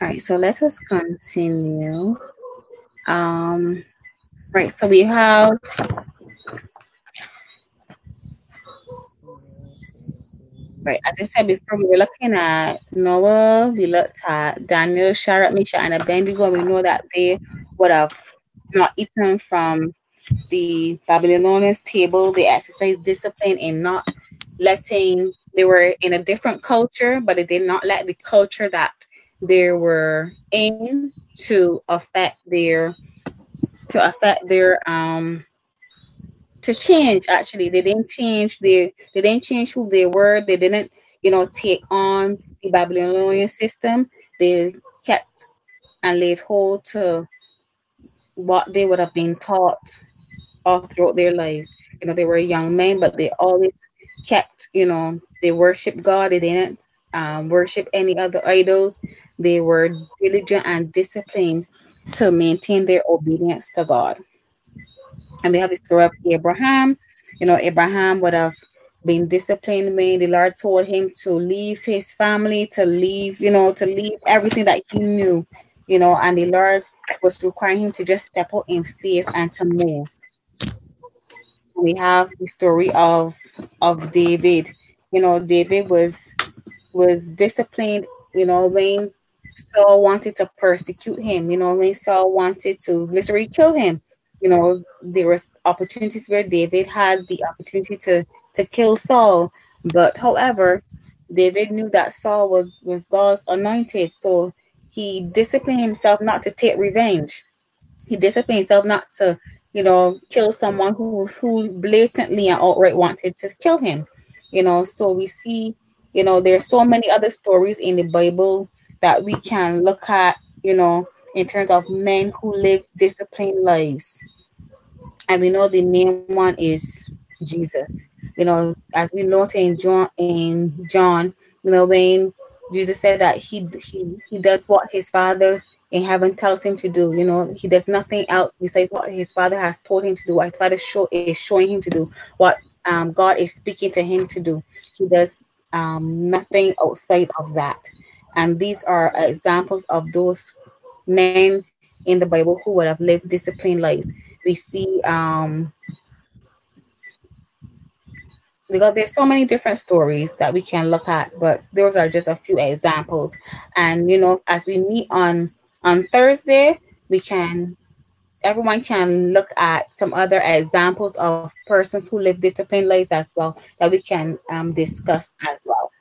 right, so let us continue. Um, right, so we have, right, as I said before, we were looking at Noah, we looked at Daniel, Shadrach, Meshach, and Abednego, and we know that they would have not eaten from the Babylonians' table. They exercised discipline in not letting, they were in a different culture, but they did not let the culture that they were in to affect their to change. Actually, they didn't change who they were. They didn't, take on the Babylonian system. They kept and laid hold to what they would have been taught all throughout their lives. They were young men, but they always kept, they worship God. They didn't worship any other idols. They were diligent and disciplined to maintain their obedience to God. And we have the story of Abraham. Abraham would have been disciplined when the Lord told him to leave his family, to leave everything that he knew, and the Lord was requiring him to just step out in faith and to move. We have the story of David. David was disciplined, when Saul wanted to persecute him, when Saul wanted to literally kill him. There was opportunities where David had the opportunity to kill Saul, but however, David knew that Saul was God's anointed, so he disciplined himself not to take revenge. He disciplined himself not to, kill someone who blatantly and outright wanted to kill him. So we see, there's so many other stories in the Bible that we can look at, in terms of men who live disciplined lives. And we know the main one is Jesus. As we note in John, when Jesus said that he does what his father in heaven tells him to do. He does nothing else besides what his father has told him to do. What his father is showing him to do. What God is speaking to him to do. He does nothing outside of that. And these are examples of those men in the Bible who would have lived disciplined lives. We see because there's so many different stories that we can look at, but those are just a few examples. And as we meet on Thursday, we can everyone can look at some other examples of persons who live disciplined lives as well that we can discuss as well.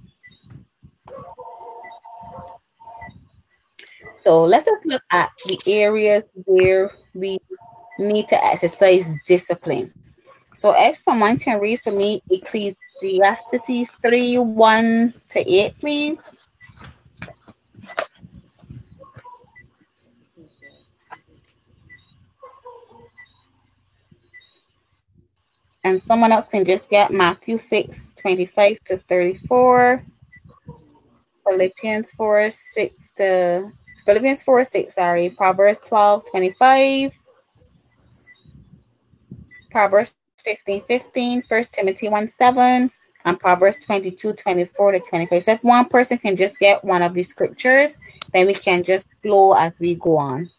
So let's just look at the areas where we need to exercise discipline. So if someone can read for me Ecclesiastes 3:1-8, please. And someone else can just get Matthew 6:25-34, Philippians 4:6 to Philippians 4:6, sorry, Proverbs 12:25, Proverbs 15:15, 1 Timothy 1:7, and Proverbs 22:24-25. So if one person can just get one of these scriptures, then we can just flow as we go on.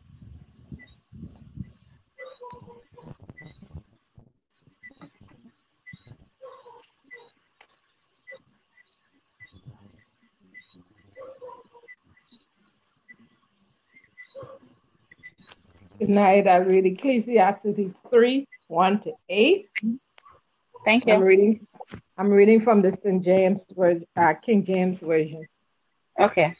Good night. I read Ecclesiastes 3:1-8. Thank I'm you. reading. I'm reading from the King James version. Okay.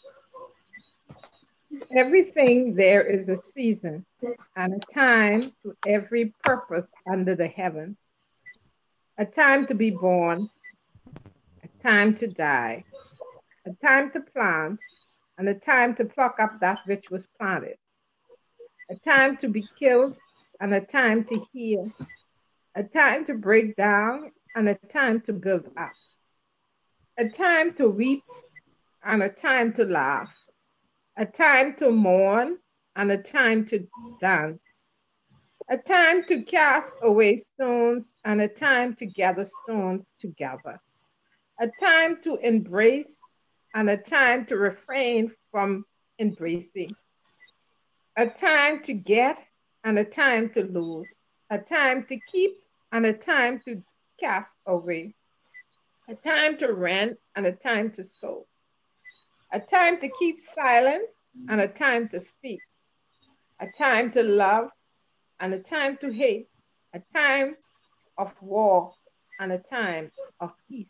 Everything there is a season and a time to every purpose under the heaven. A time to be born, a time to die, a time to plant, and a time to pluck up that which was planted. A time to be killed and a time to heal. A time to break down and a time to build up. A time to weep and a time to laugh. A time to mourn and a time to dance. A time to cast away stones and a time to gather stones together. A time to embrace and a time to refrain from embracing, a time to get and a time to lose, a time to keep and a time to cast away, a time to rent and a time to sow, a time to keep silence and a time to speak, a time to love and a time to hate, a time of war and a time of peace.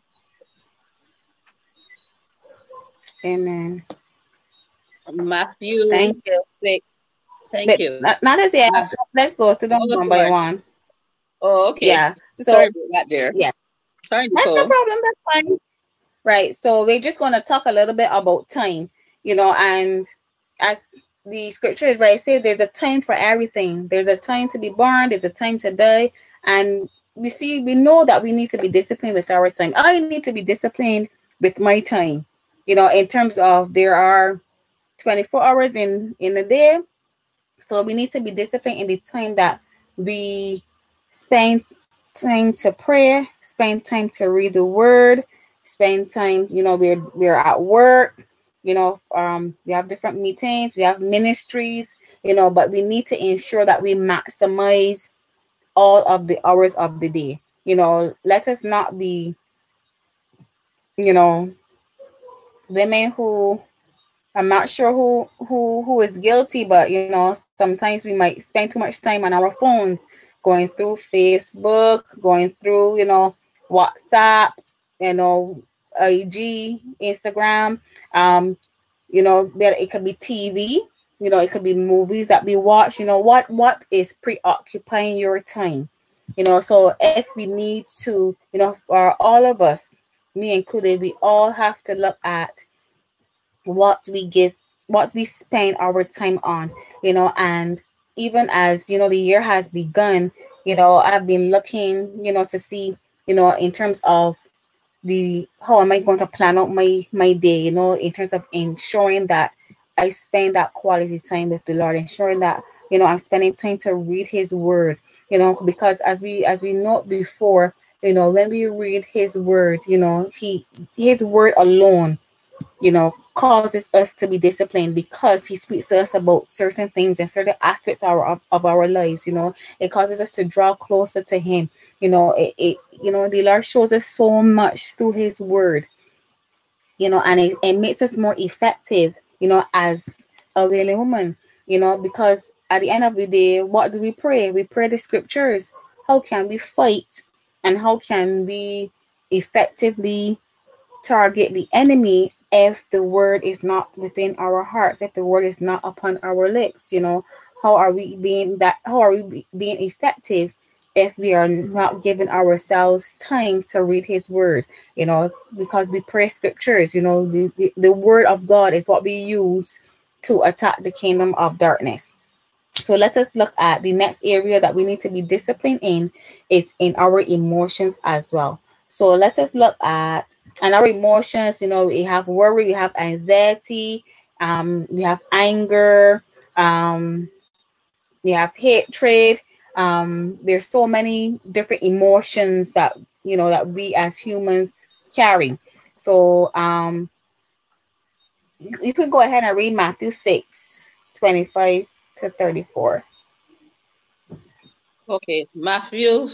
Amen. Matthew Thank you. 6. Thank But you. not as yet. Let's go through them Oh, one by sorry. one. Oh, okay. Yeah. Sorry So about that there. yeah, Sorry, that's no Nicole. problem. That's fine. Right. So we're just gonna talk a little bit about time, and as the scripture is right, say there's a time for everything. There's a time to be born, there's a time to die, and we know that we need to be disciplined with our time. I need to be disciplined with my time, in terms of there are 24 hours in a day. So we need to be disciplined in the time that we spend time to pray, spend time to read the word, spend time, we're at work, we have different meetings, we have ministries, but we need to ensure that we maximize all of the hours of the day. Let us not be, you know, women who I'm not sure who is guilty, but sometimes we might spend too much time on our phones, going through Facebook, going through WhatsApp, IG, Instagram. That it could be TV. It could be movies that we watch. What is preoccupying your time? So if we need to, for all of us, me included, we all have to look at what we give, what we spend our time on, and even as the year has begun, I've been looking, to see, in terms of the how am I going to plan out my day, in terms of ensuring that I spend that quality time with the Lord, ensuring that I'm spending time to read His Word, because as we know before, when we read His Word, His Word alone causes us to be disciplined because he speaks to us about certain things and certain aspects of our lives. It causes us to draw closer to him. The Lord shows us so much through his word, and it makes us more effective, as a willing woman, because at the end of the day, what do we pray? We pray the scriptures. How can we fight and how can we effectively target the enemy if the word is not within our hearts, if the word is not upon our lips? How are we being effective if we are not giving ourselves time to read his word? Because we pray scriptures, the word of God is what we use to attack the kingdom of darkness. So let us look at the next area that we need to be disciplined in is in our emotions as well. So let us look at and our emotions. We have worry, we have anxiety, we have anger, um, we have hatred. There's so many different emotions that we as humans carry. So you can go ahead and read Matthew 6:25-34. Okay. Matthew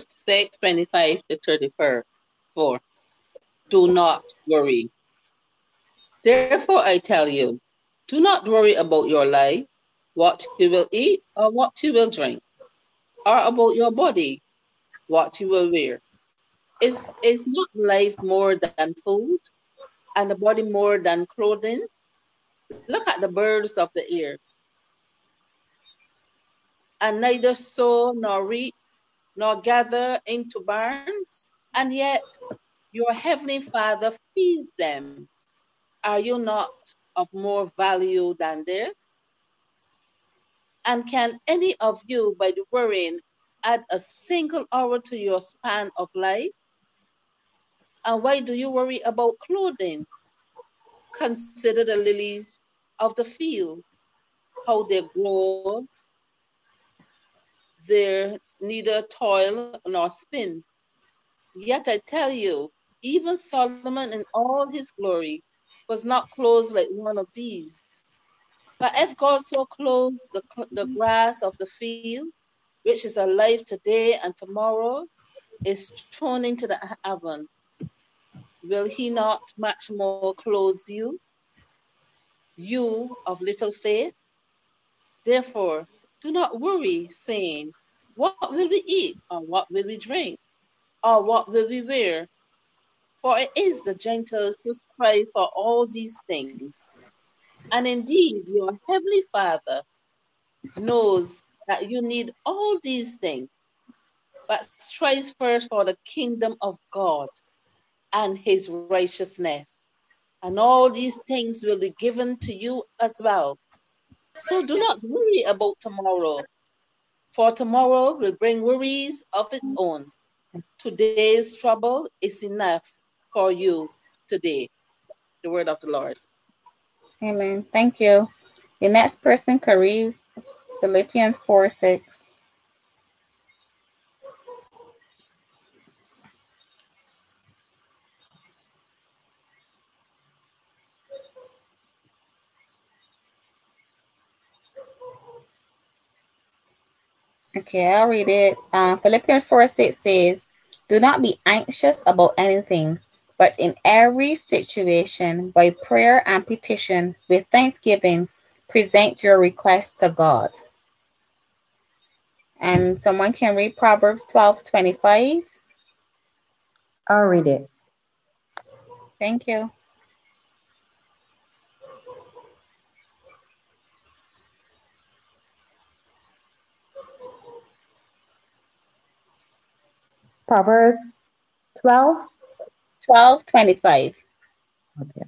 6:25-34. Do not worry. Therefore, I tell you, do not worry about your life, what you will eat or what you will drink, or about your body, what you will wear. Is not life more than food, and the body more than clothing? Look at the birds of the air, and neither sow nor reap nor gather into barns, and yet your heavenly Father feeds them. Are you not of more value than they? And can any of you, by the worrying, add a single hour to your span of life? And why do you worry about clothing? Consider the lilies of the field, how they grow, they neither toil nor spin. Yet I tell you, even Solomon in all his glory was not clothed like one of these. But if God so clothes the grass of the field, which is alive today and tomorrow, is thrown into the oven, will he not much more clothe you, you of little faith? Therefore, do not worry, saying, what will we eat, or what will we drink, or what will we wear? For it is the Gentiles who strive for all these things. And indeed, your heavenly Father knows that you need all these things. But strive first for the kingdom of God and his righteousness, and all these things will be given to you as well. So do not worry about tomorrow, for tomorrow will bring worries of its own. Today's trouble is enough for you today. The word of the Lord. Amen. Thank you. The next person can read Philippians 4:6. Okay, I'll read it. Philippians 4:6 says, do not be anxious about anything, but in every situation, by prayer and petition, with thanksgiving, present your requests to God. And someone can read Proverbs 12:25. I'll read it. Thank you. Proverbs 12. 12:25. Okay.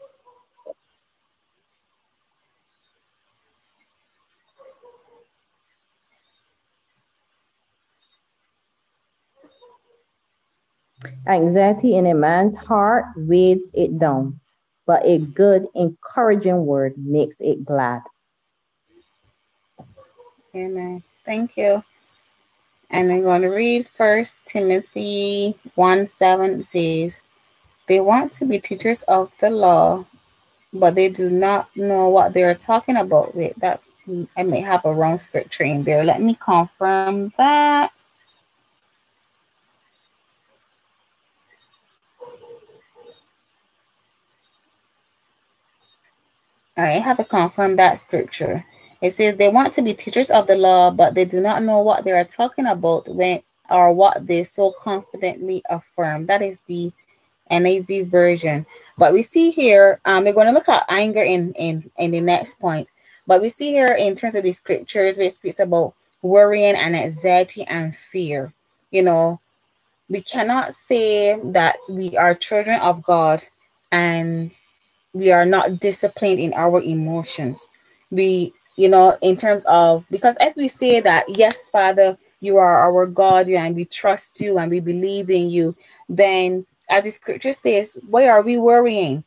Anxiety in a man's heart weighs it down, but a good, encouraging word makes it glad. Amen. Thank you. And I'm going to read 1 Timothy 1:7. It says, they want to be teachers of the law, but they do not know what they're talking about. Wait, that I may have a wrong scripture in there. Let me confirm that. I have to confirm that scripture. It says they want to be teachers of the law, but they do not know what they are talking about when or what they so confidently affirm. That is the NIV version. But we see here, we're going to look at anger in the next point. But we see here in terms of the scriptures where it speaks about worrying and anxiety and fear. You know, we cannot say that we are children of God and we are not disciplined in our emotions. We, in terms of, because if we say that, yes, Father, you are our God and we trust you and we believe in you, then as the scripture says, why are we worrying?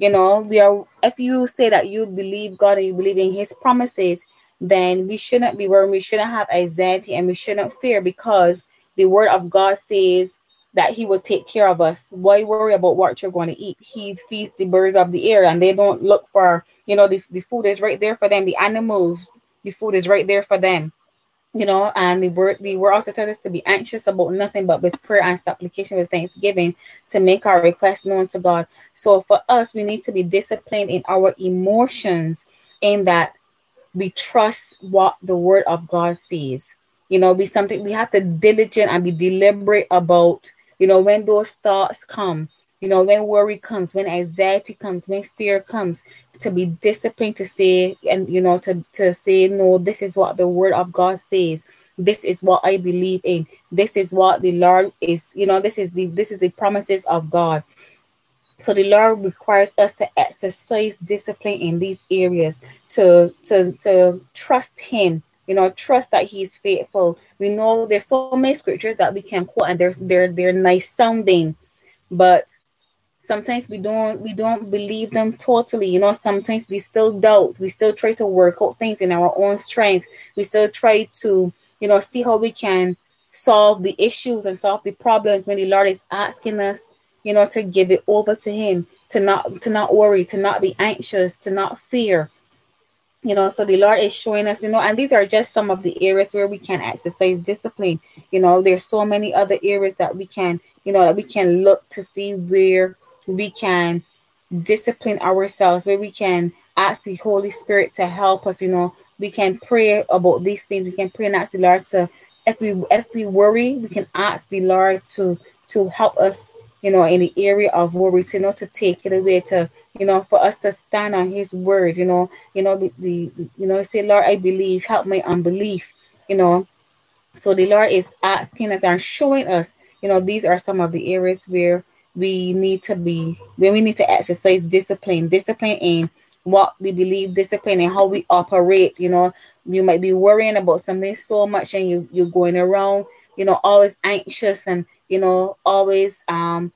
If you say that you believe God and you believe in his promises, then we shouldn't be worrying. We shouldn't have anxiety and we shouldn't fear, because the word of God says that he will take care of us. Why worry about what you're going to eat? He feeds the birds of the air and they don't look for, the food is right there for them. The animals, the food is right there for them. And the word also tells us to be anxious about nothing, but with prayer and supplication with thanksgiving to make our requests known to God. So for us, we need to be disciplined in our emotions, in that we trust what the word of God says. We have to diligent and be deliberate about, when those thoughts come, when worry comes, when anxiety comes, when fear comes, to be disciplined to say, and, to say, no, this is what the word of God says. This is what I believe in. This is what the Lord is, this is the promises of God. So the Lord requires us to exercise discipline in these areas, to trust him, trust that he's faithful. We know there's so many scriptures that we can quote and they're nice sounding, but sometimes we don't believe them totally. Sometimes we still doubt. We still try to work out things in our own strength. We still try to, see how we can solve the issues and solve the problems when the Lord is asking us, to give it over to him, to not worry, to not be anxious, to not fear. So the Lord is showing us, and these are just some of the areas where we can exercise discipline. There's so many other areas that we can, that we can look to see where we can discipline ourselves, where we can ask the Holy Spirit to help us. We can pray about these things. We can pray and ask the Lord to, if we worry, we can ask the Lord to help us, in the area of worries, to take it away, to, for us to stand on His word, say, Lord, I believe, help my unbelief, So the Lord is asking us and showing us, these are some of the areas where we need to exercise discipline in what we believe, discipline in how we operate. You might be worrying about something so much, and you're going around, always anxious, and always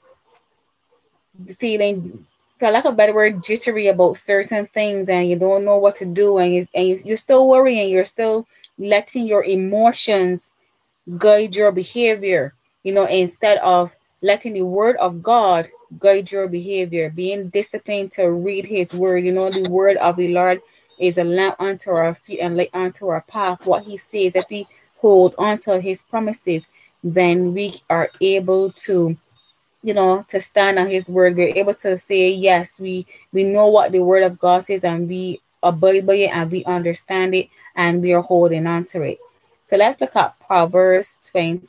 feeling, for lack of a better word, jittery about certain things, and you don't know what to do, and you're still worrying, you're still letting your emotions guide your behavior, instead of letting the word of God guide your behavior, being disciplined to read His word. The word of the Lord is a lamp unto our feet and light unto our path. What He says, if we hold onto His promises, then we are able to, to stand on His word. We're able to say, yes, we know what the word of God says, and we abide by it, and we understand it, and we are holding on to it. So let's look at Proverbs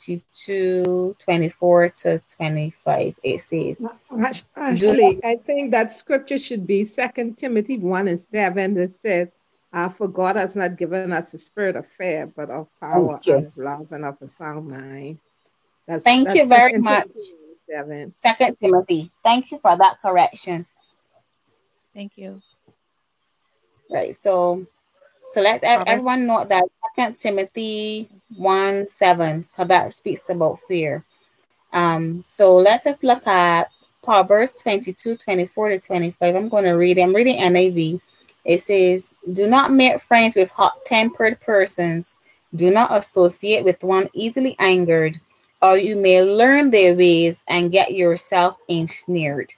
22:24-25. It says, Ashley, I think that scripture should be 2 Timothy 1:7. That says, for God has not given us a spirit of fear, but of power and of love and of a sound mind. Thank you very much. 2 Timothy. Thank you for that correction. Thank you. Right. So let's everyone know that 2 Timothy 1:7, because that speaks about fear. So let us look at Proverbs 22:24-25. I'm going to read it. I'm reading NIV. It says, do not make friends with hot-tempered persons. Do not associate with one easily angered, or you may learn their ways and get yourself ensnared.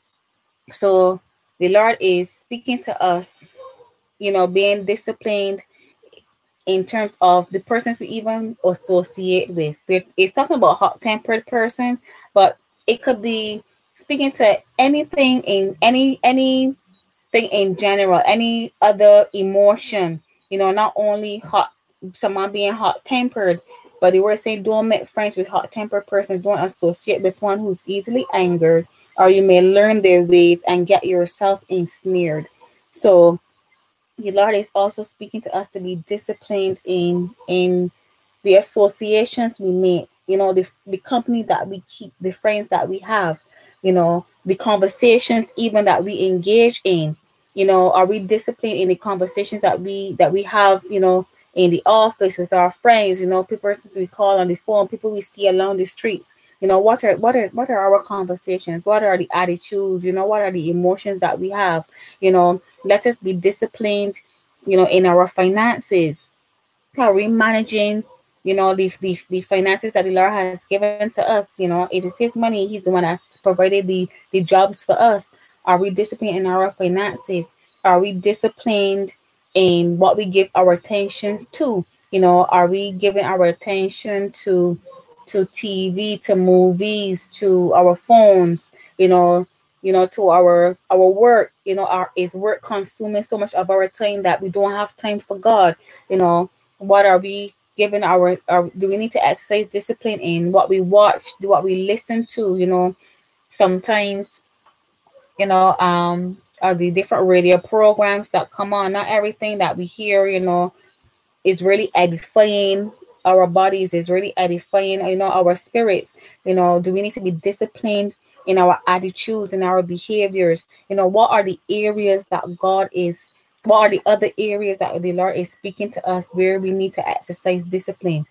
So the Lord is speaking to us, being disciplined in terms of the persons we even associate with. It's talking about hot-tempered persons, but it could be speaking to anything in anything in general, any other emotion, not only someone being hot-tempered, but the word saying don't make friends with hot-tempered persons, don't associate with one who's easily angered, or you may learn their ways and get yourself ensnared. So the Lord is also speaking to us to be disciplined in the associations we make, the company that we keep, the friends that we have, the conversations even that we engage in. Are we disciplined in the conversations that we have, in the office with our friends, people we call on the phone, people we see along the streets. What are our conversations? What are the attitudes? What are the emotions that we have? Let us be disciplined, in our finances. Are we managing, the finances that the Lord has given to us? It is His money. He's the one that's provided the jobs for us. Are we disciplined in our finances? Are we disciplined in what we give our attention to? Are we giving our attention to TV, to movies, to our phones, to our work? Is work consuming so much of our time that we don't have time for God? What are we giving do we need to exercise discipline in what we watch, what we listen to? Sometimes, the different radio programs that come on, not everything that we hear, is really edifying our bodies, is really edifying, our spirits. Do we need to be disciplined in our attitudes, in our behaviors? What are the areas that what are the other areas that the Lord is speaking to us where we need to exercise discipline?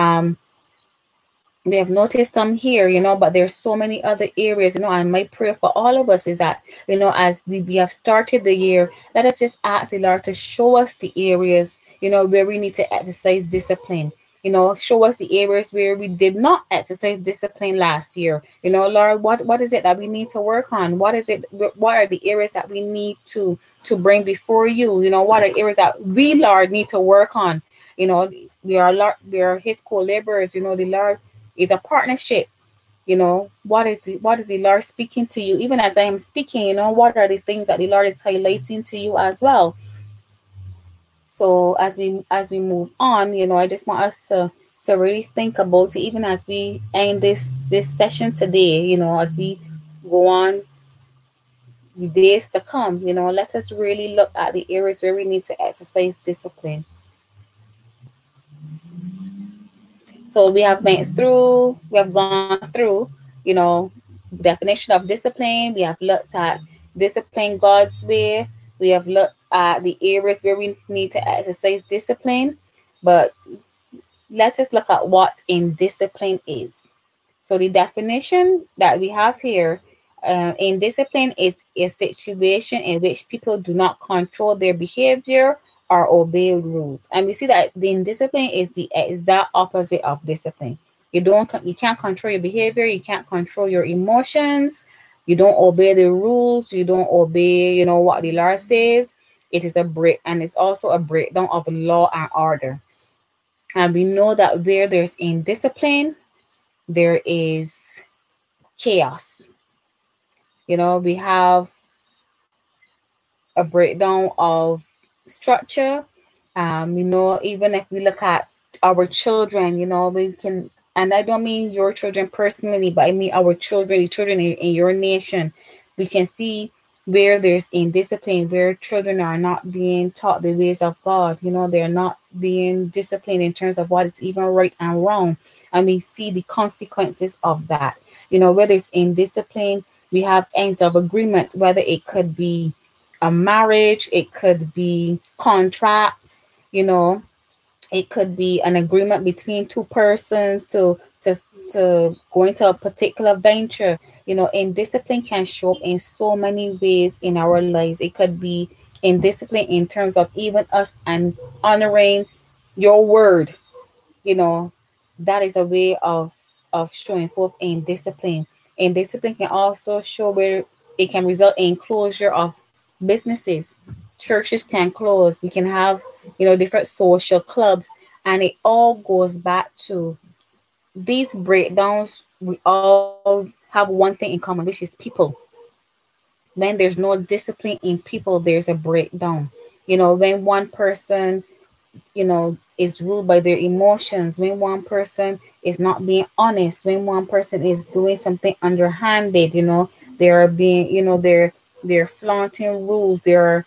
We have noticed some here, but there's so many other areas, and my prayer for all of us is that, as we have started the year, let us just ask the Lord to show us the areas, where we need to exercise discipline. Show us the areas where we did not exercise discipline last year. Lord, what is it that we need to work on? What are the areas that we need to bring before you? What are areas that we, Lord, need to work on? We are his co-laborers. The Lord is a partnership. What is the Lord speaking to you? Even as I am speaking, what are the things that the Lord is highlighting to you as well? So as we move on, I just want us to really think about it, even as we end this session today, as we go on the days to come, let us really look at the areas where we need to exercise discipline. So we have gone through, definition of discipline. We have looked at discipline God's way. We have looked at the areas where we need to exercise discipline. But let us look at what indiscipline is. So the definition that we have here, indiscipline is a situation in which people do not control their behavior or obey rules. And we see that the indiscipline is the exact opposite of discipline. You can't control your behavior, you can't control your emotions, you don't obey the rules, you don't obey, what the Lord says. It is and it's also a breakdown of law and order. And we know that where there's indiscipline, there is chaos. We have a breakdown of structure. Even if we look at our children, we can, and I don't mean your children personally, but I mean our children, the children in your nation. We can see where there's indiscipline, where children are not being taught the ways of God. They're not being disciplined in terms of what is even right and wrong. And we see the consequences of that. Where there's indiscipline, we have ends of agreement, whether it could be a marriage, it could be contracts, it could be an agreement between two persons to go into a particular venture. Indiscipline can show up in so many ways in our lives. It could be indiscipline in terms of even us and honoring your word. That is a way of showing forth indiscipline. Indiscipline can also show where it can result in closure of businesses. Churches can close. We can have, different social clubs, and it all goes back to these breakdowns. We all have one thing in common, which is people. When there's no discipline in people, there's a breakdown. When one person, is ruled by their emotions, when one person is not being honest, when one person is doing something underhanded, they're being, they're flaunting rules. They're,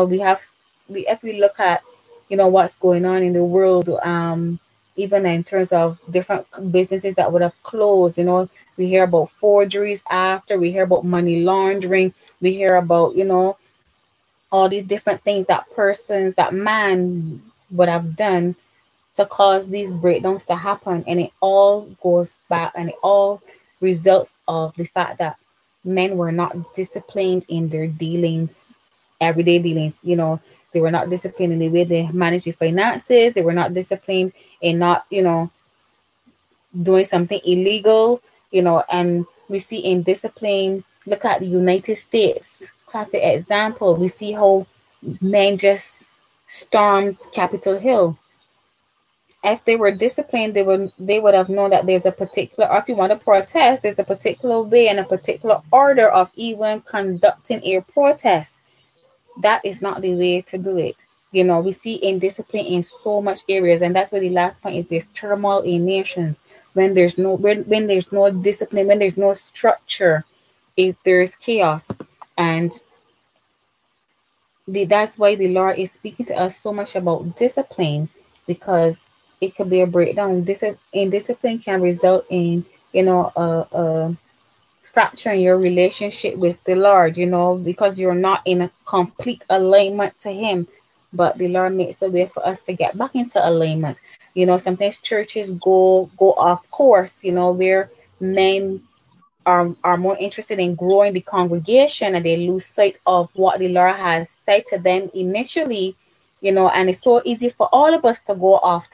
if we look at, what's going on in the world, even in terms of different businesses that would have closed, we hear about forgeries we hear about money laundering, we hear about, all these different things that man would have done to cause these breakdowns to happen. And it all goes back, and it all results of the fact that men were not disciplined in their dealings, everyday dealings. They were not disciplined in the way they manage their finances. They were not disciplined in not, doing something illegal, and we see indiscipline. Look at the United States, classic example. We see how men just stormed Capitol Hill. If they were disciplined, they would have known that there's a particular, or if you want to protest, there's a particular way and a particular order of even conducting a protest. That is not the way to do it. We see indiscipline in so much areas, and that's where the last point is. There's turmoil in nations when there's no discipline, when there's no structure, there's chaos. And that's why the Lord is speaking to us so much about discipline, because it could be a breakdown. Indiscipline can result in, a fracture in your relationship with the Lord, because you're not in a complete alignment to Him. But the Lord makes a way for us to get back into alignment. Sometimes churches go off course, where men are more interested in growing the congregation, and they lose sight of what the Lord has said to them initially, and it's so easy for all of us to go off track.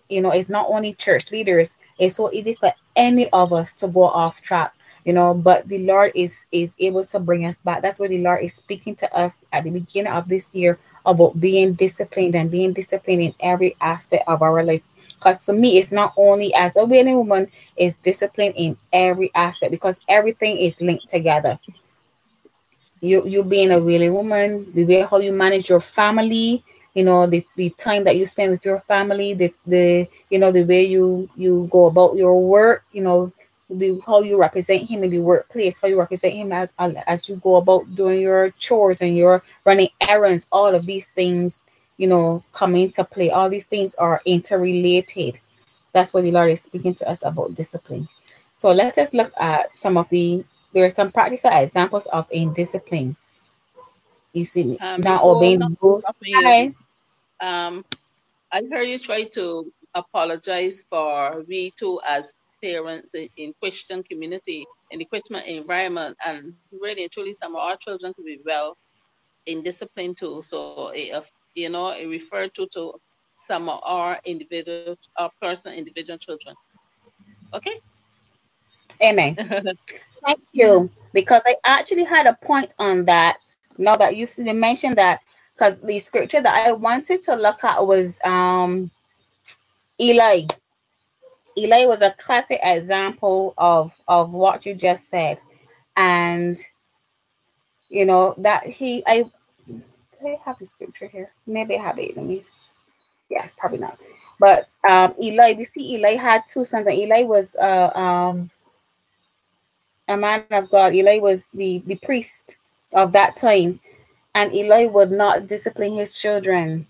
it's not only church leaders. It's so easy for any of us to go off track, but the Lord is able to bring us back. That's what the Lord is speaking to us at the beginning of this year about being disciplined and being disciplined in every aspect of our life. Because for me, it's not only as a wailing woman, it's discipline in every aspect because everything is linked together. You being a really woman, the way how you manage your family, the time that you spend with your family, the way you go about your work, how you represent him in the workplace, how you represent him as you go about doing your chores and your running errands. All of these things, come into play. All these things are interrelated. That's what the Lord is speaking to us about discipline. So let us look at there are some practical examples of indiscipline. You see, not Nicole, obeying not the rules. stopping you. Hi. I heard you try to apologize for we too as parents in Christian community, in the Christian environment, and really and truly some of our children could be well in discipline too. So it referred to some of our individual children. Okay? Amen. Thank you. Because I actually had a point on that. Now that you mentioned that, because the scripture that I wanted to look at was Eli. Eli was a classic example of what you just said, and that do I have the scripture here? Maybe I have it. Let me. Yes, probably not. But Eli, we see Eli had two sons, and Eli was a man of God. Eli was the priest of that time, and Eli would not discipline his children.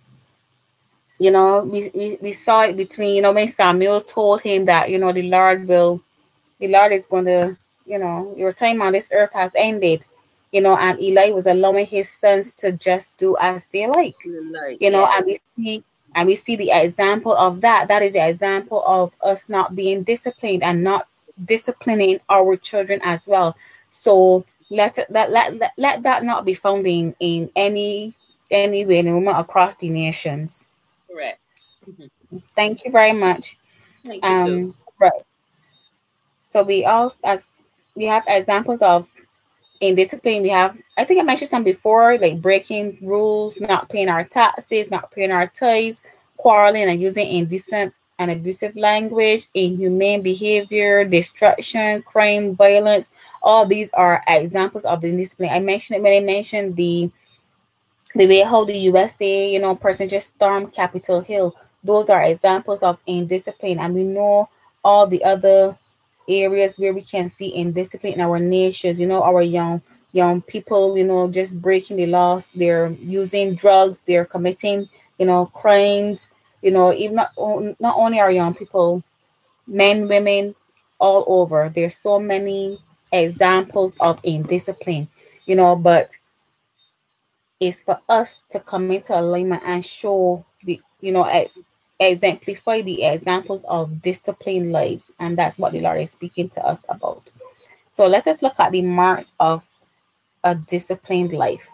We saw it between, when Samuel told him that, the Lord is going to, your time on this earth has ended, and Eli was allowing his sons to just do as they like, Yeah. and we see the example of that. That is the example of us not being disciplined and not disciplining our children as well. So let that not be found in any way, no matter across the nations. Correct. Mm-hmm. Thank you very much. Thank you too. Right. So we have examples of indiscipline. We have, I think I mentioned some before, like breaking rules, not paying our taxes, not paying our tithes, quarreling and using indecent and abusive language, inhumane behavior, destruction, crime, violence. All these are examples of indiscipline. I mentioned it when I mentioned the way how the USA, person just stormed Capitol Hill. Those are examples of indiscipline, and we know all the other areas where we can see indiscipline in our nations. Our young people, just breaking the laws. They're using drugs. They're committing, crimes. Even not only our young people, men, women, all over. There's so many examples of indiscipline. But is for us to come into alignment and show exemplify the examples of disciplined lives. And that's what the Lord is speaking to us about. So let us look at the marks of a disciplined life.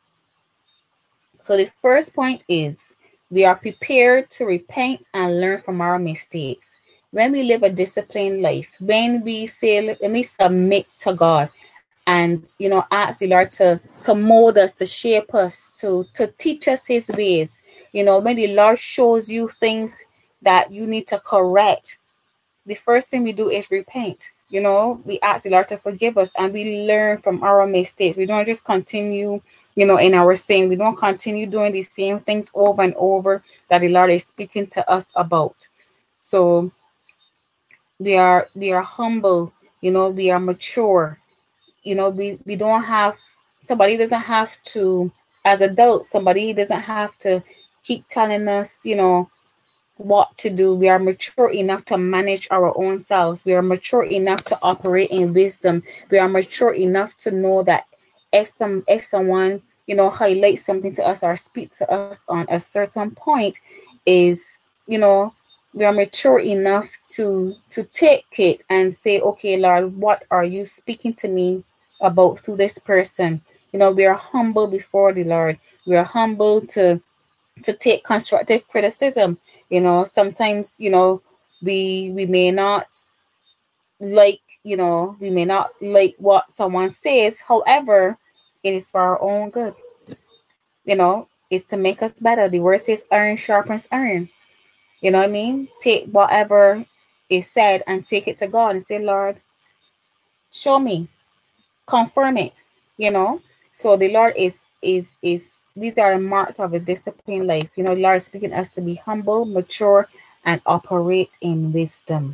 So the first point is we are prepared to repent and learn from our mistakes. When we live a disciplined life, when we say, let me submit to God, and ask the Lord to mold us, to shape us, to teach us his ways. When the Lord shows you things that you need to correct, the first thing we do is repent. We ask the Lord to forgive us, and we learn from our mistakes. We don't just continue in our sin. We don't continue doing the same things over and over that the Lord is speaking to us about. So we are humble, we are mature. We don't have, somebody doesn't have to, as adults, somebody doesn't have to keep telling us, what to do. We are mature enough to manage our own selves. We are mature enough to operate in wisdom. We are mature enough to know that if someone, highlights something to us or speak to us on a certain point, is, we are mature enough to take it and say, okay, Lord, what are you speaking to me about through this person? We are humble before the Lord. We are humble to take constructive criticism. Sometimes, we may not like, we may not like what someone says. However, it is for our own good. It's to make us better. The word says iron sharpens iron. You know what I mean? Take whatever is said and take it to God and say, Lord, show me, confirm it. You know. So the Lord is these are marks of a disciplined life. The Lord is speaking us to be humble, mature, and operate in wisdom.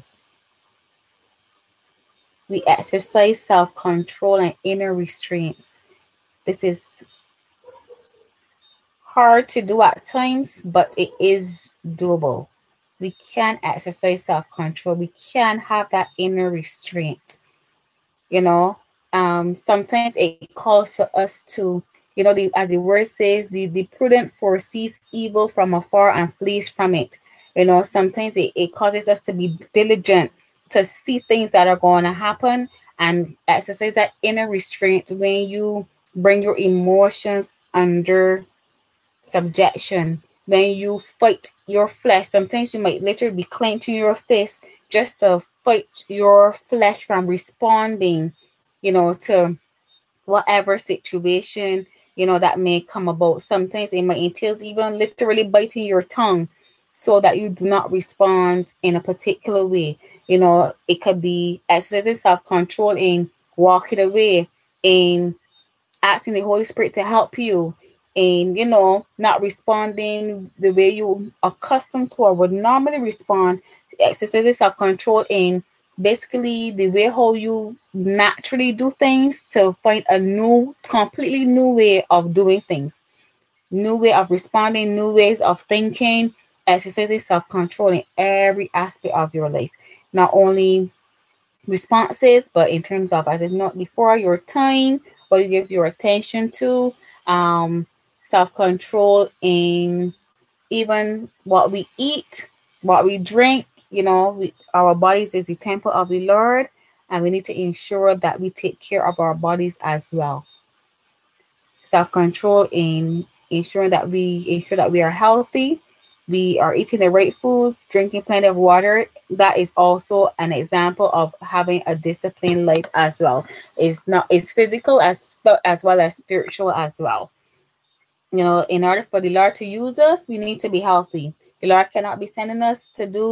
We exercise self-control and inner restraints. This is hard to do at times, but it is doable. We can exercise self-control. We can have that inner restraint. Sometimes it calls for us to, as the word says, the prudent foresees evil from afar and flees from it. Sometimes it causes us to be diligent to see things that are going to happen and exercise that inner restraint when you bring your emotions under subjection. When you fight your flesh, sometimes you might literally be clenching your fist just to fight your flesh from responding, to whatever situation, that may come about. Sometimes it might entail even literally biting your tongue so that you do not respond in a particular way. It could be exercising self-control in walking away, in asking the Holy Spirit to help you, and not responding the way you accustomed to or would normally respond. Exercising self-control in basically the way how you naturally do things, to find a completely new way of doing things, new way of responding, new ways of thinking. Exercising self-control in every aspect of your life, not only responses, but in terms of, as I not before, your time, what you give your attention to, self-control in even what we eat, what we drink. Our bodies is the temple of the Lord, and we need to ensure that we take care of our bodies as well. Self-control in ensuring that we are healthy, we are eating the right foods, drinking plenty of water. That is also an example of having a disciplined life as well. It's physical as well as spiritual as well. In order for the Lord to use us, we need to be healthy. The Lord cannot be sending us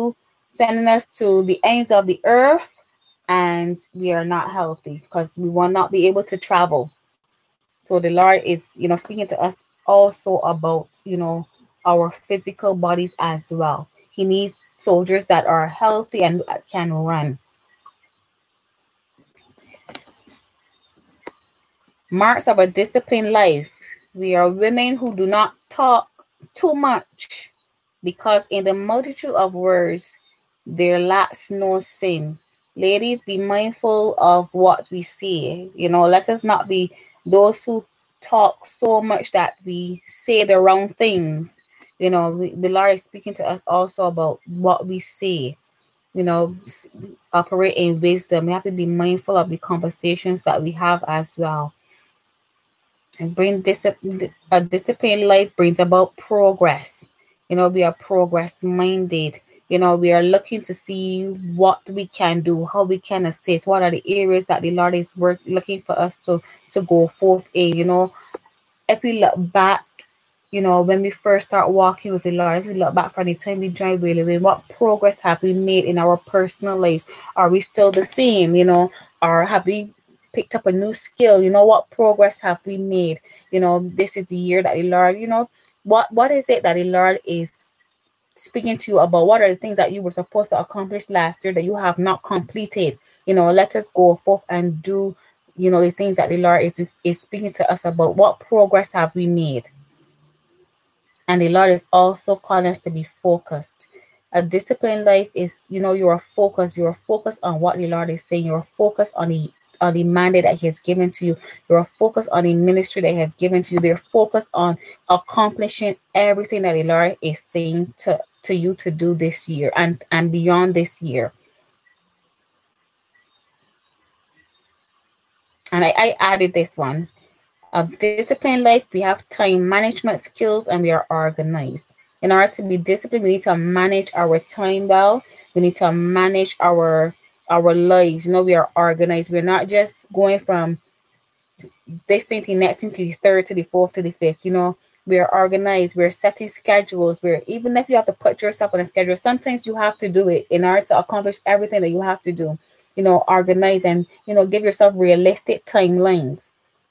to the ends of the earth and we are not healthy, because we will not be able to travel. So the Lord is, speaking to us also about, our physical bodies as well. He needs soldiers that are healthy and can run. Marks of a disciplined life. We are women who do not talk too much, because in the multitude of words there lacks no sin. Ladies, be mindful of what we say. Let us not be those who talk so much that we say the wrong things. The Lord is speaking to us also about what we say. Operate in wisdom. We have to be mindful of the conversations that we have as well. And a disciplined life brings about progress. We are progress minded. We are looking to see what we can do, how we can assist, what are the areas that the Lord is looking for us to go forth in. If we look back, when we first start walking with the Lord, if we look back from the time we joined Wailing, what progress have we made in our personal lives? Are we still the same, or have we picked up a new skill? What progress have we made? This is the year that the Lord, what is it that the Lord is speaking to you about? What are the things that you were supposed to accomplish last year that you have not completed? Let us go forth and do, the things that the Lord is speaking to us about. What progress have we made? And the Lord is also calling us to be focused. A disciplined life is, you are focused. You are focused on what the Lord is saying. You are focused on the mandate that He has given to you. You are focused on the ministry that He has given to you. They're focused on accomplishing everything that the Lord is saying to you to do this year and beyond this year. And I added this one. A disciplined life, we have time management skills and we are organized. In order to be disciplined, we need to manage our time well. We need to manage our lives. We are organized. We're not just going from this thing to the next thing to the third to the fourth to the fifth. We're organized. We're setting schedules. Even if you have to put yourself on a schedule, sometimes you have to do it in order to accomplish everything that you have to do. Organize and give yourself realistic timelines.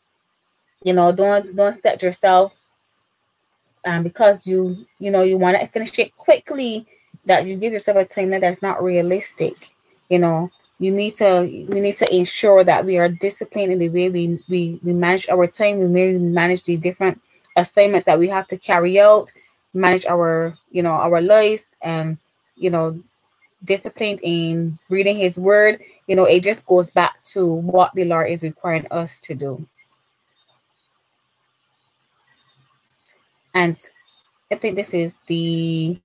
Don't set yourself because you want to finish it quickly, that you give yourself a timeline that's not realistic. We need to ensure that we are disciplined in the way we manage our time. We manage the different assignments that we have to carry out, manage our lives, and disciplined in reading His Word. It just goes back to what the Lord is requiring us to do. And I think this is the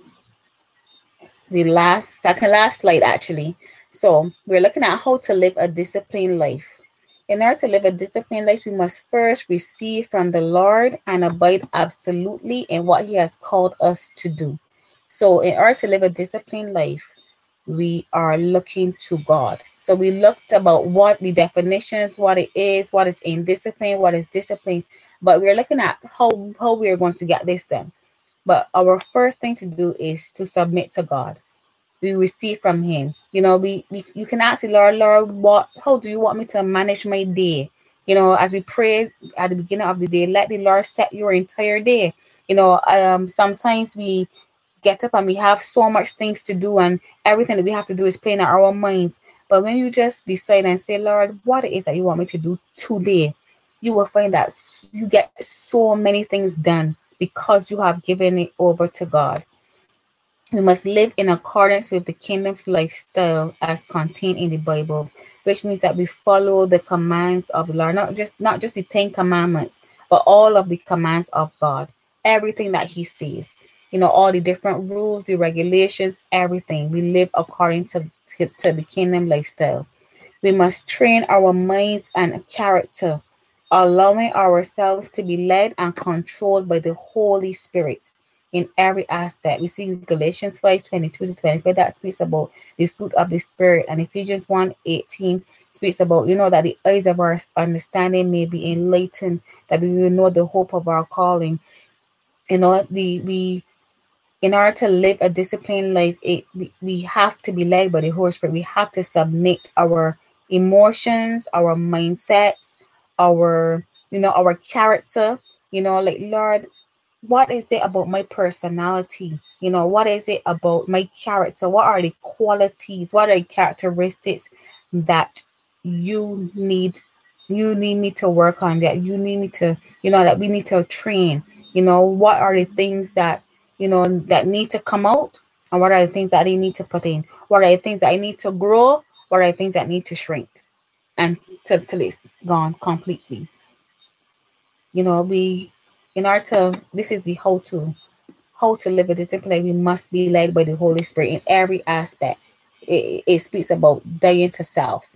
second last slide, actually. So we're looking at how to live a disciplined life. In order to live a disciplined life, we must first receive from the Lord and abide absolutely in what He has called us to do. So in order to live a disciplined life, we are looking to God. So we looked about what the definitions, what it is indiscipline, what is discipline, but we're looking at how we are going to get this done. But our first thing to do is to submit to God. We receive from Him. You can ask the Lord, how do you want me to manage my day? As we pray at the beginning of the day, let the Lord set your entire day. Sometimes we get up and we have so much things to do, and everything that we have to do is playing in our minds. But when you just decide and say, Lord, what it is that you want me to do today, you will find that you get so many things done because you have given it over to God. We must live in accordance with the kingdom's lifestyle as contained in the Bible, which means that we follow the commands of the Lord, not just the 10 commandments, but all of the commands of God, everything that He says. All the different rules, the regulations, everything. We live according to the kingdom lifestyle. We must train our minds and character, allowing ourselves to be led and controlled by the Holy Spirit in every aspect. We see Galatians 5:22-25 that speaks about the fruit of the Spirit, and Ephesians 1:18 speaks about that the eyes of our understanding may be enlightened, that we will know the hope of our calling. In order to live a disciplined life, we have to be led by the Holy Spirit. We have to submit our emotions, our mindsets, our character. Like, Lord, what is it about my personality? What is it about my character? What are the qualities? What are the characteristics that you need me to work on, that you need me to, that we need to train? What are the things that, that need to come out? And what are the things that I need to put in? What are the things that I need to grow? What are the things that need to shrink? And till it's gone completely. This is the how to live a discipline. We must be led by the Holy Spirit in every aspect. It speaks about dying to self.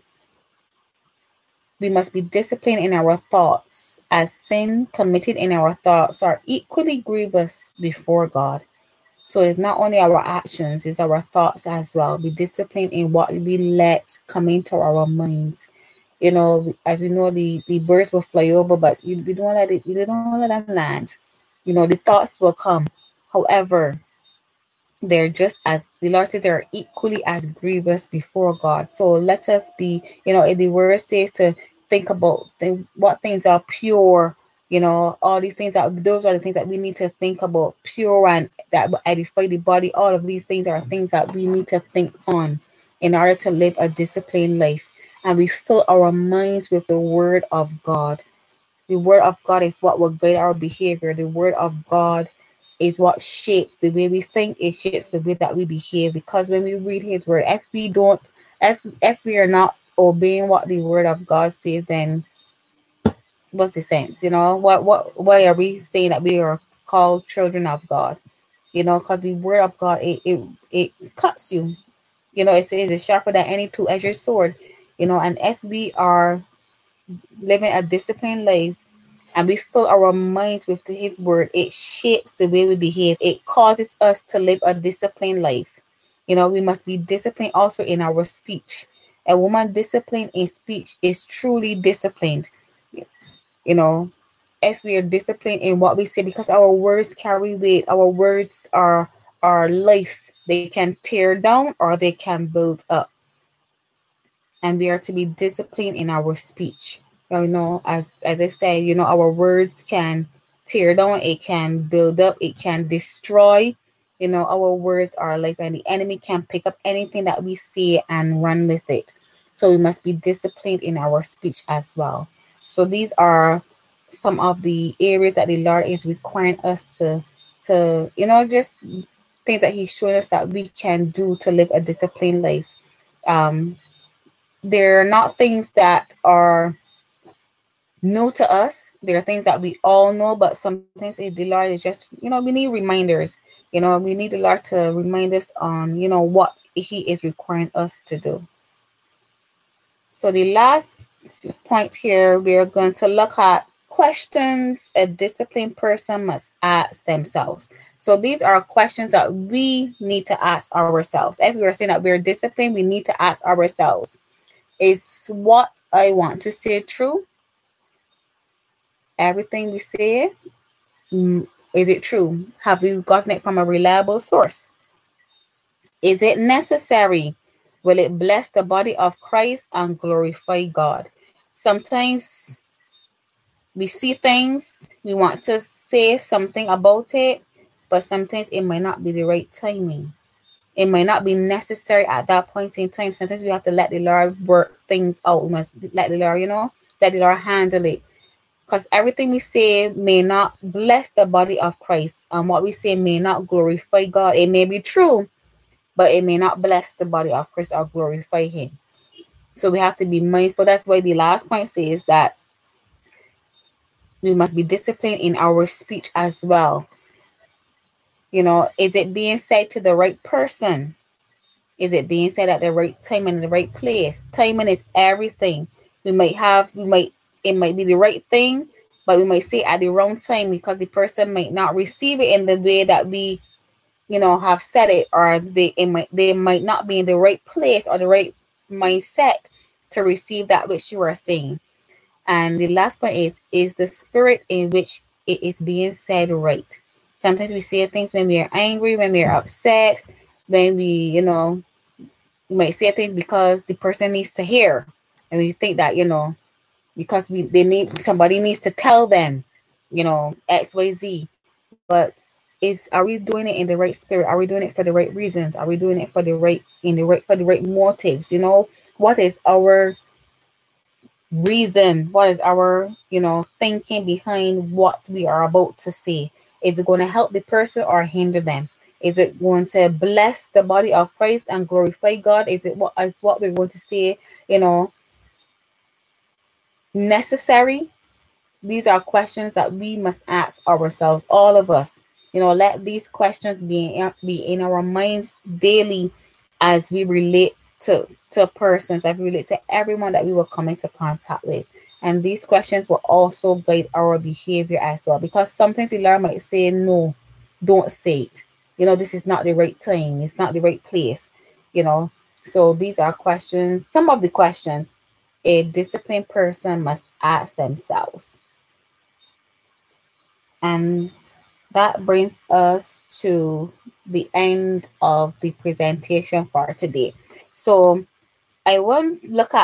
We must be disciplined in our thoughts, as sin committed in our thoughts are equally grievous before God. So it's not only our actions, it's our thoughts as well. Be disciplined in what we let come into our minds. As we know, the birds will fly over, but we don't let them land. The thoughts will come. However, they're just as the Lord said, they're equally as grievous before God. So let us be, the word says to think about what things are pure, all these things those are the things that we need to think about, pure and that will edify the body. All of these things are things that we need to think on in order to live a disciplined life. And we fill our minds with the word of God. The word of God is what will guide our behavior. The word of God is what shapes the way we think. It shapes the way that we behave. Because when we read His word, if we are not obeying what the word of God says, then what's the sense? Why are we saying that we are called children of God? Because the word of God, it cuts you. It says it's sharper than any two-edged sword. And if we are living a disciplined life and we fill our minds with his word, it shapes the way we behave. It causes us to live a disciplined life. We must be disciplined also in our speech. A woman disciplined in speech is truly disciplined. You know, if we are disciplined in what we say, because our words carry weight. Our words are our life. They can tear down or they can build up. And we are to be disciplined in our speech. As I said, our words can tear down, it can build up, it can destroy. Our words are life, and the enemy can pick up anything that we say and run with it. So we must be disciplined in our speech as well. So these are some of the areas that the Lord is requiring us to just things that He's showing us that we can do to live a disciplined life. They're not things that are new to us. There are things that we all know, but sometimes the Lord is just, we need reminders. We need the Lord to remind us on, what He is requiring us to do. So the last point here, we are going to look at questions a disciplined person must ask themselves. So these are questions that we need to ask ourselves. If we are saying that we're disciplined, we need to ask ourselves, is what I want to say true? Everything we say, is it true? Have we gotten it from a reliable source? Is it necessary? Will it bless the body of Christ and glorify God? Sometimes we see things, we want to say something about it, but sometimes it might not be the right timing. It might not be necessary at that point in time. Sometimes we have to let the Lord work things out. We must let the Lord, let the Lord handle it. Because everything we say may not bless the body of Christ, and what we say may not glorify God. It may be true, but it may not bless the body of Christ or glorify Him. So we have to be mindful. That's why the last point says that we must be disciplined in our speech as well. Is it being said to the right person? Is it being said at the right time and in the right place? Timing is everything. It might be the right thing, but we might say at the wrong time because the person might not receive it in the way that we, have said it, or they might not be in the right place or the right mindset to receive that which you are saying. And the last point is the spirit in which it is being said right. Sometimes we say things when we are angry, when we are upset, when we, we might say things because the person needs to hear, and we think that because somebody needs to tell them, XYZ. But are we doing it in the right spirit? Are we doing it for the right reasons? Are we doing it for the right motives? What is our reason? What is our thinking behind what we are about to say? Is it going to help the person or hinder them? Is it going to bless the body of Christ and glorify God? Is what we're going to say, necessary? These are questions that we must ask ourselves, all of us. Let these questions be in our minds daily as we relate to persons, as we relate to everyone that we will come into contact with. And these questions will also guide our behavior as well. Because sometimes the Lord might say, no, don't say it. This is not the right time. It's not the right place. So these are questions, some of the questions a disciplined person must ask themselves. And that brings us to the end of the presentation for today. So we won't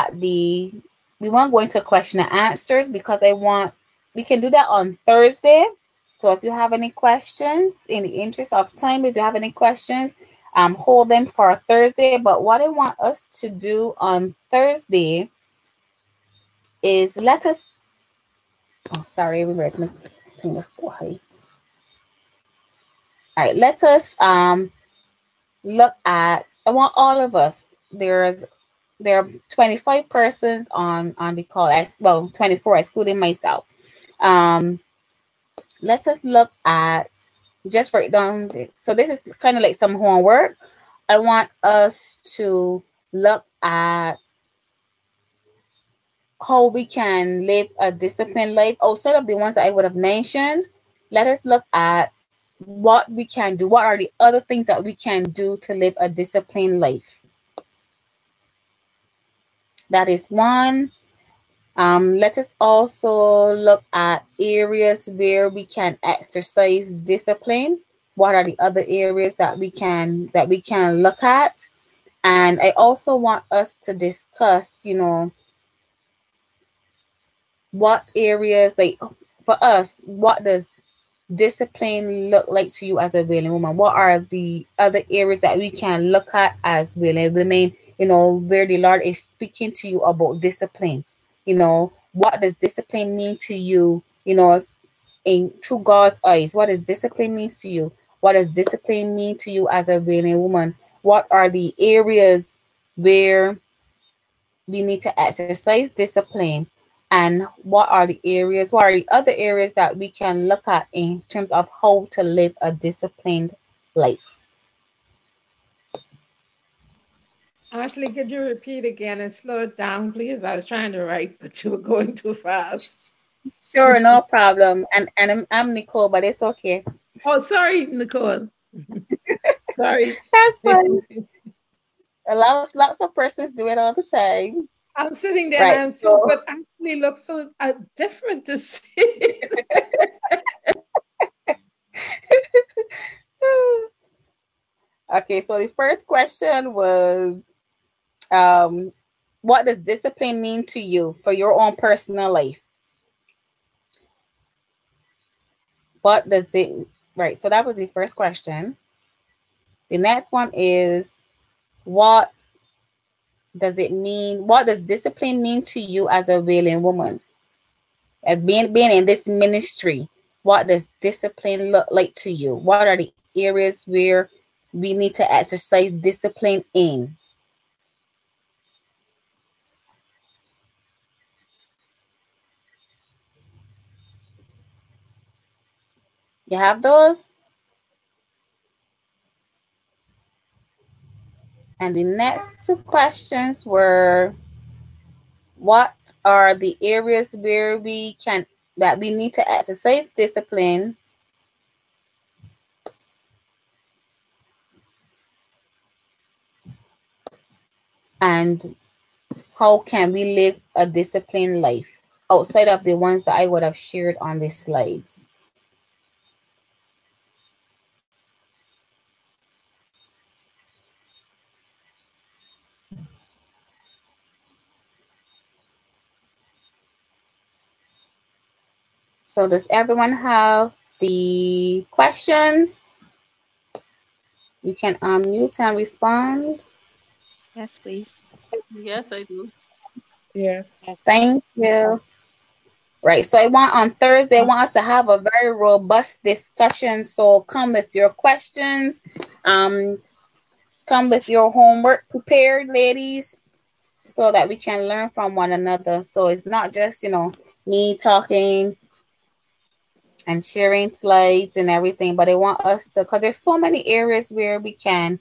go into question and answers because we can do that on Thursday. So if you have any questions, in the interest of time, if you have any questions, hold them for Thursday. But what I want us to do on Thursday is my thing was so high. All right, let us look at, I want all of us, there are 25 persons on the call, 24 excluding myself. Let us look at, just write down, so this is kind of like some homework. I want us to look at how we can live a disciplined life outside of the ones that I would have mentioned. Let us look at what we can do. What are the other things that we can do to live a disciplined life? That is one. Let us also look at areas where we can exercise discipline. What are the other areas that we can look at? And I also want us to discuss, what areas, like for us, what does discipline look like to you as a willing woman? What are the other areas that we can look at as willing women, where the Lord is speaking to you about discipline? What does discipline mean to you, in through God's eyes? What does discipline mean to you? What does discipline mean to you as a willing woman? What are the areas where we need to exercise discipline, and what are the other areas that we can look at in terms of how to live a disciplined life? Ashley, could you repeat again and slow it down, please? I was trying to write, but you were going too fast. Sure, no problem. And I'm Nicole, but it's okay. Oh, sorry, Nicole. Sorry. That's fine. Lots of persons do it all the time. I'm sitting there and I'm seeing what actually looks so different to see. Okay, so the first question was, what does discipline mean to you for your own personal life? What does it, right? So that was the first question. The next one is, what does discipline mean to you as a willing woman? As being in this ministry, what does discipline look like to you? What are the areas where we need to exercise discipline in? You have those? And the next two questions were, what are the areas where we need to exercise discipline? And how can we live a disciplined life outside of the ones that I would have shared on the slides? So does everyone have the questions? You can unmute and respond. Yes, please. Yes, I do. Yes. Thank you. Right. So on Thursday, I want us to have a very robust discussion. So come with your questions. Come with your homework prepared, ladies, so that we can learn from one another. So it's not just, me talking and sharing slides and everything, but I want us to, because there's so many areas where we can,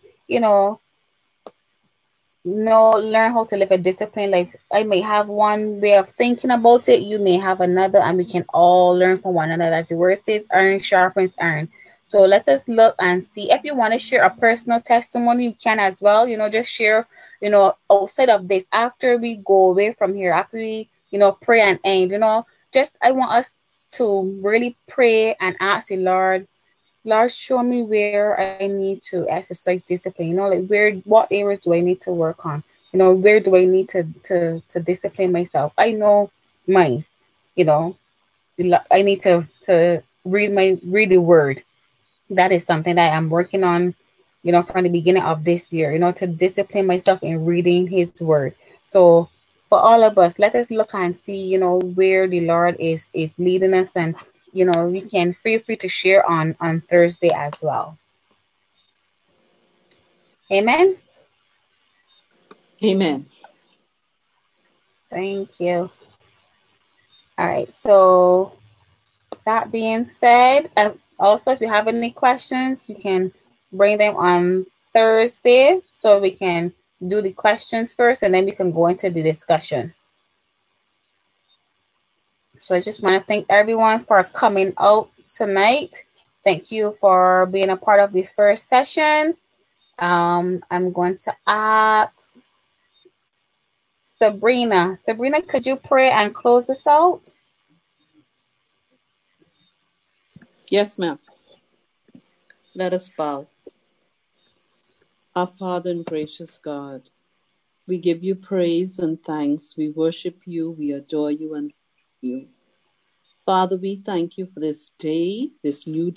learn how to live a disciplined life. I may have one way of thinking about it, you may have another, and we can all learn from one another. As the word says, iron sharpens iron. So let us look and see. If you want to share a personal testimony, you can as well. Just share, outside of this, after we go away from here, after we, pray and end, I want us to really pray and ask the Lord, show me where I need to exercise discipline. What areas do I need to work on? Where do I need to discipline myself? I know mine. I need to read the word. That is something that I'm working on, from the beginning of this year, to discipline myself in reading his word. So for all of us, let us look and see, where the Lord is leading us, and we can feel free to share on Thursday as well. Amen. Amen. Thank you. All right. So that being said, also, if you have any questions, you can bring them on Thursday so we can do the questions first, and then we can go into the discussion. So I just want to thank everyone for coming out tonight. Thank you for being a part of the first session. I'm going to ask Sabrina. Sabrina, could you pray and close us out? Yes, ma'am. Let us bow. Our Father and gracious God, we give you praise and thanks. We worship you, we adore you, and you. Father, we thank you for this day, this new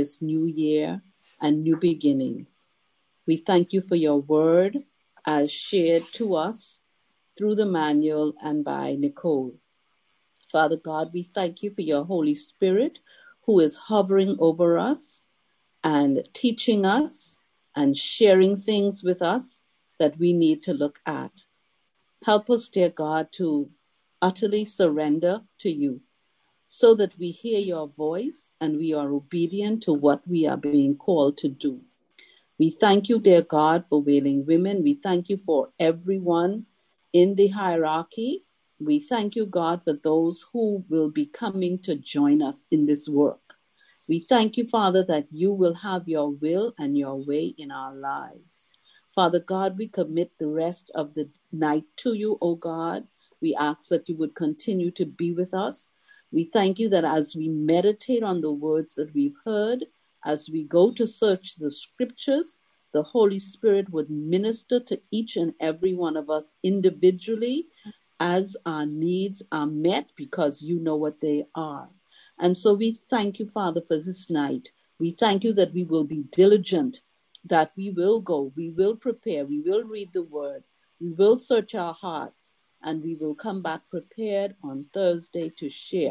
year, and new beginnings. We thank you for your word as shared to us through the manual and by Nicole. Father God, we thank you for your Holy Spirit who is hovering over us and teaching us and sharing things with us that we need to look at. Help us, dear God, to utterly surrender to you so that we hear your voice and we are obedient to what we are being called to do. We thank you, dear God, for Wailing Women. We thank you for everyone in the hierarchy. We thank you, God, for those who will be coming to join us in this work. We thank you, Father, that you will have your will and your way in our lives. Father God, we commit the rest of the night to you, O God. We ask that you would continue to be with us. We thank you that as we meditate on the words that we've heard, as we go to search the scriptures, the Holy Spirit would minister to each and every one of us individually as our needs are met because you know what they are. And so we thank you, Father, for this night. We thank you that we will be diligent, that we will go, we will prepare, we will read the word, we will search our hearts, and we will come back prepared on Thursday to share.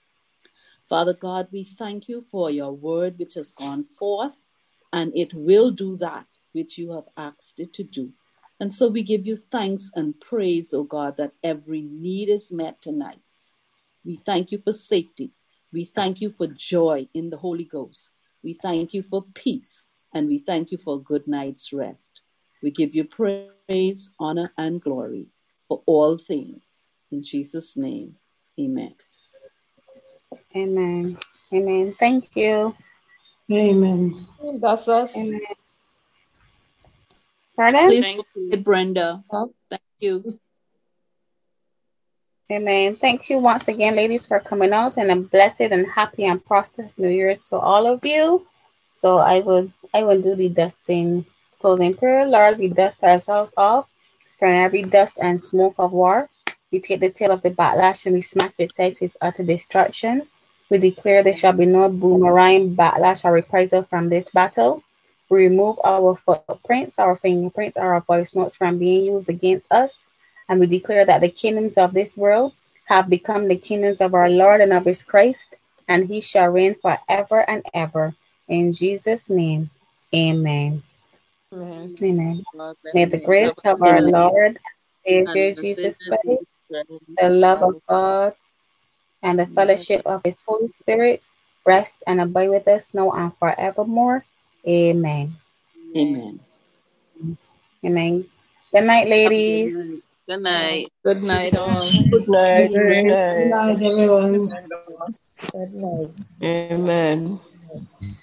Father God, we thank you for your word which has gone forth, and it will do that which you have asked it to do. And so we give you thanks and praise, O God, that every need is met tonight. We thank you for safety. We thank you for joy in the Holy Ghost. We thank you for peace, and we thank you for a good night's rest. We give you praise, honor, and glory for all things. In Jesus' name, amen. Amen. Amen. Thank you. Amen. That's us. Amen. Pardon? Please Thank go you. ahead, Brenda. Thank you. Amen. Thank you once again, ladies, for coming out, and a blessed and happy and prosperous New Year to all of you. So I will do the dusting closing prayer. Lord, we dust ourselves off from every dust and smoke of war. We take the tail of the backlash and we smash its head to its utter destruction. We declare there shall be no boomerang, backlash, or reprisal from this battle. We remove our footprints, our fingerprints, or our voice notes from being used against us. And we declare that the kingdoms of this world have become the kingdoms of our Lord and of his Christ, and he shall reign forever and ever. In Jesus' name, amen. Amen. Amen. God bless May the you. grace Have of a our good night. Lord and And Savior the Jesus Savior Christ, Jesus Christ, the love of love God, and the of God, fellowship of his Holy Spirit rest and abide with us now and forevermore. Amen. amen. Amen. Amen. Good night, Have a good ladies. night. Good night. Good night, all. Good night. Good Good night, everyone. night. Amen.